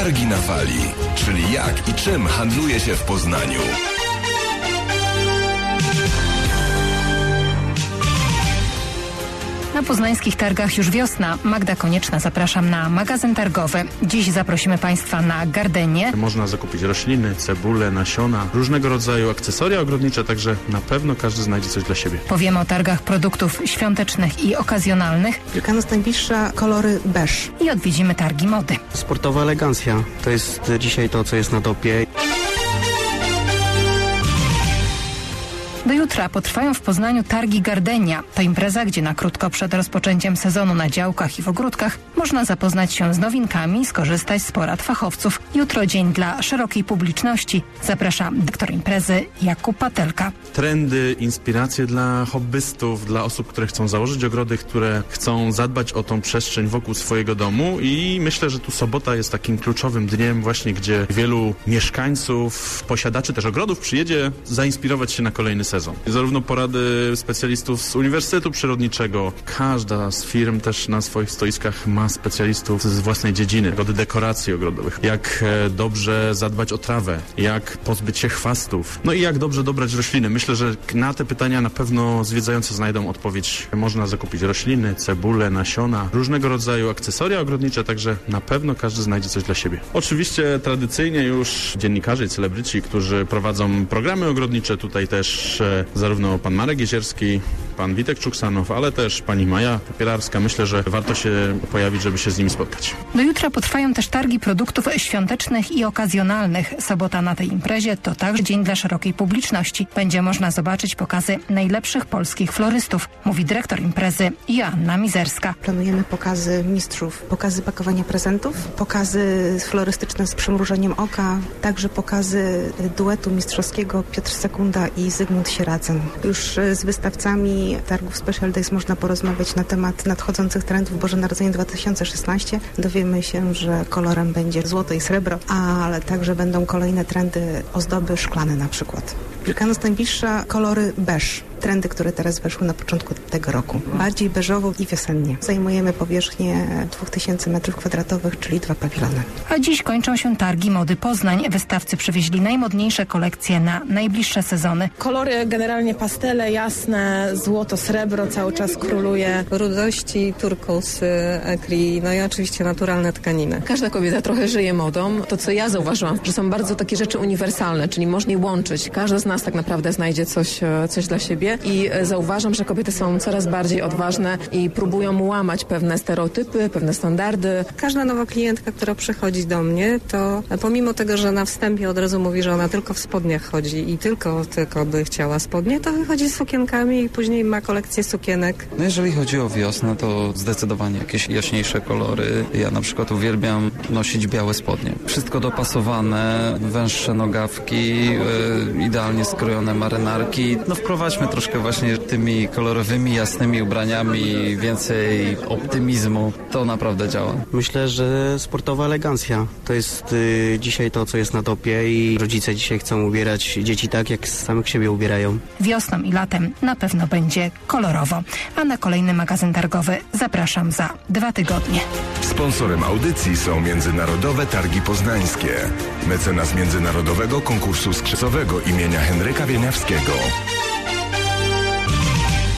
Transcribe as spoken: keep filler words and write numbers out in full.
Targi na Fali, czyli jak i czym handluje się w Poznaniu. Na poznańskich targach już wiosna. Magda Konieczna, zapraszam na magazyn targowy. Dziś zaprosimy Państwa na Gardenię. Można zakupić rośliny, cebule, nasiona, różnego rodzaju akcesoria ogrodnicze, także na pewno każdy znajdzie coś dla siebie. Powiemy o targach produktów świątecznych i okazjonalnych. Wielkanoc najbliższa, kolory beż. I odwiedzimy targi mody. Sportowa elegancja. To jest dzisiaj to, co jest na topie. Do jutra potrwają w Poznaniu targi Gardenia. To impreza, gdzie na krótko przed rozpoczęciem sezonu na działkach i w ogródkach można zapoznać się z nowinkami, skorzystać z porad fachowców. Jutro dzień dla szerokiej publiczności. Zaprasza dyrektor imprezy Jakub Patelka. Trendy, inspiracje dla hobbystów, dla osób, które chcą założyć ogrody, które chcą zadbać o tą przestrzeń wokół swojego domu i myślę, że tu sobota jest takim kluczowym dniem właśnie, gdzie wielu mieszkańców, posiadaczy też ogrodów przyjedzie zainspirować się na kolejny sezon. Zarówno porady specjalistów z Uniwersytetu Przyrodniczego, każda z firm też na swoich stoiskach ma specjalistów z własnej dziedziny, od dekoracji ogrodowych, jak dobrze zadbać o trawę, jak pozbyć się chwastów, no i jak dobrze dobrać rośliny. Myślę, że na te pytania na pewno zwiedzający znajdą odpowiedź. Można zakupić rośliny, cebule, nasiona, różnego rodzaju akcesoria ogrodnicze, także na pewno każdy znajdzie coś dla siebie. Oczywiście tradycyjnie już dziennikarze i celebryci, którzy prowadzą programy ogrodnicze, tutaj też zarówno pan Marek Jezierski, pan Witek Czuksanow, ale też pani Maja Popielarska. Myślę, że warto się pojawić, żeby się z nimi spotkać. Do jutra potrwają też targi produktów świątecznych i okazjonalnych. Sobota na tej imprezie to także dzień dla szerokiej publiczności. Będzie można zobaczyć pokazy najlepszych polskich florystów, mówi dyrektor imprezy Joanna Mizerska. Planujemy pokazy mistrzów, pokazy pakowania prezentów, pokazy florystyczne z przymrużeniem oka, także pokazy duetu mistrzowskiego Piotr Sekunda i Zygmunt Sieradzeń. Już z wystawcami targów Special Days można porozmawiać na temat nadchodzących trendów Boże Narodzenie dwa tysiące szesnaście. Dowiemy się, że kolorem będzie złoto i srebro, ale także będą kolejne trendy ozdoby szklane na przykład. Wielkanoc najbliższa, kolory beż. Trendy, które teraz weszły na początku tego roku. Bardziej beżowo i wiosennie. Zajmujemy powierzchnię dwa tysiące metrów kwadratowych, czyli dwa pawilony. A dziś kończą się targi mody Poznań. Wystawcy przywieźli najmodniejsze kolekcje na najbliższe sezony. Kolory generalnie pastele, jasne, złoto, srebro cały czas króluje. Rudości, turkus, ekri, no i oczywiście naturalne tkaniny. Każda kobieta trochę żyje modą. To, co ja zauważyłam, że są bardzo takie rzeczy uniwersalne, czyli można je łączyć. Każda z nas tak naprawdę znajdzie coś, coś dla siebie. I zauważam, że kobiety są coraz bardziej odważne i próbują łamać pewne stereotypy, pewne standardy. Każda nowa klientka, która przychodzi do mnie, to pomimo tego, że na wstępie od razu mówi, że ona tylko w spodniach chodzi i tylko, tylko by chciała spodnie, to wychodzi z sukienkami i później ma kolekcję sukienek. No jeżeli chodzi o wiosnę, to zdecydowanie jakieś jaśniejsze kolory. Ja na przykład uwielbiam nosić białe spodnie. Wszystko dopasowane, węższe nogawki, yy, idealnie skrojone marynarki. No wprowadźmy troszkę troszkę właśnie tymi kolorowymi, jasnymi ubraniami, więcej optymizmu. To naprawdę działa. Myślę, że sportowa elegancja. To jest y, dzisiaj to, co jest na topie i rodzice dzisiaj chcą ubierać dzieci tak, jak samych siebie ubierają. Wiosną i latem na pewno będzie kolorowo. A na kolejny magazyn targowy zapraszam za dwa tygodnie. Sponsorem audycji są Międzynarodowe Targi Poznańskie. Mecenas Międzynarodowego Konkursu Skrzydłowego imienia Henryka Wieniawskiego.